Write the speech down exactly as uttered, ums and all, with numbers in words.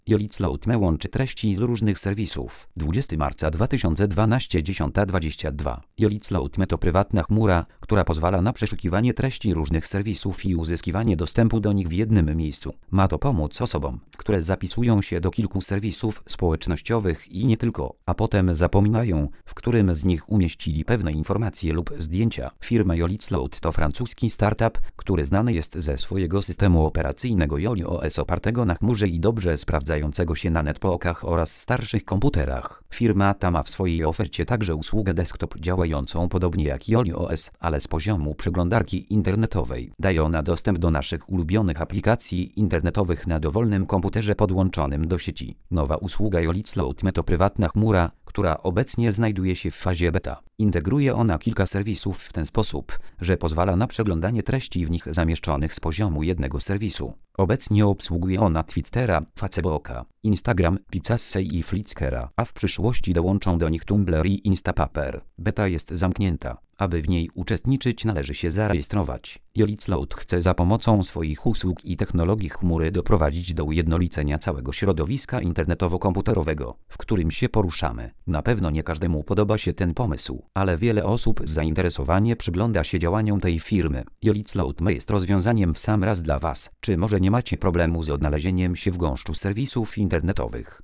YolitSlootMe łączy treści z różnych serwisów. dwudziestego marca dwa tysiące dwunastego, dziesiąta dwadzieścia dwa. YolitSlootMe to prywatna chmura, która pozwala na przeszukiwanie treści różnych serwisów i uzyskiwanie dostępu do nich w jednym miejscu. Ma to pomóc osobom, które zapisują się do kilku serwisów społecznościowych i nie tylko, a potem zapominają, w którym z nich umieścili pewne informacje lub zdjęcia. Firma YolitSloot to francuski startup, który znany jest ze swojego systemu operacyjnego YoliOS opartego na chmurze i dobrze sprawdzającego się na netbookach oraz starszych komputerach. Firma ta ma w swojej ofercie także usługę desktop działającą podobnie jak YoliOS, ale z poziomu przeglądarki internetowej. Daje ona dostęp do naszych ulubionych aplikacji internetowych na dowolnym komputerze podłączonym do sieci. Nowa usługa YolitSlootMe to prywatna chmura, która obecnie znajduje się w fazie beta. Integruje ona kilka serwisów w ten sposób, że pozwala na przeglądanie treści w nich zamieszczonych z poziomu jednego serwisu. Obecnie obsługuje ona Twittera, Facebooka, Instagram, Picassey i Flickra, a w przyszłości dołączą do nich Tumblr i Instapaper. Beta jest zamknięta. Aby w niej uczestniczyć, należy się zarejestrować. YolitSloot chce za pomocą swoich usług i technologii chmury doprowadzić do ujednolicenia całego środowiska internetowo-komputerowego, w którym się poruszamy. Na pewno nie każdemu podoba się ten pomysł, ale wiele osób zainteresowanie przygląda się działaniom tej firmy. YolitSlootMe jest rozwiązaniem w sam raz dla Was. Czy może nie macie problemu z odnalezieniem się w gąszczu serwisów internetowych?